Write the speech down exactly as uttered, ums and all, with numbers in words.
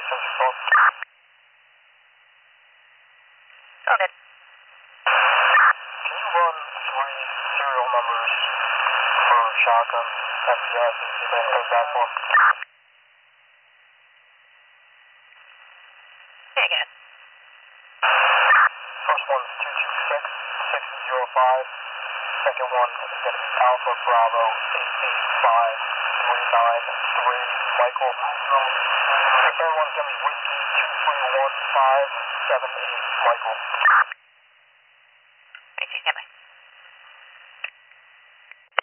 Send your phone. Okay. Can you run three serial numbers for shotgun F P S and see if anything comes back for him? Yeah, good. First one's two two six six zero five. Second one is going to be Alpha Bravo eight eight five three nine three Michael. The third one's going to be Whiskey two three one five seven eight Michael.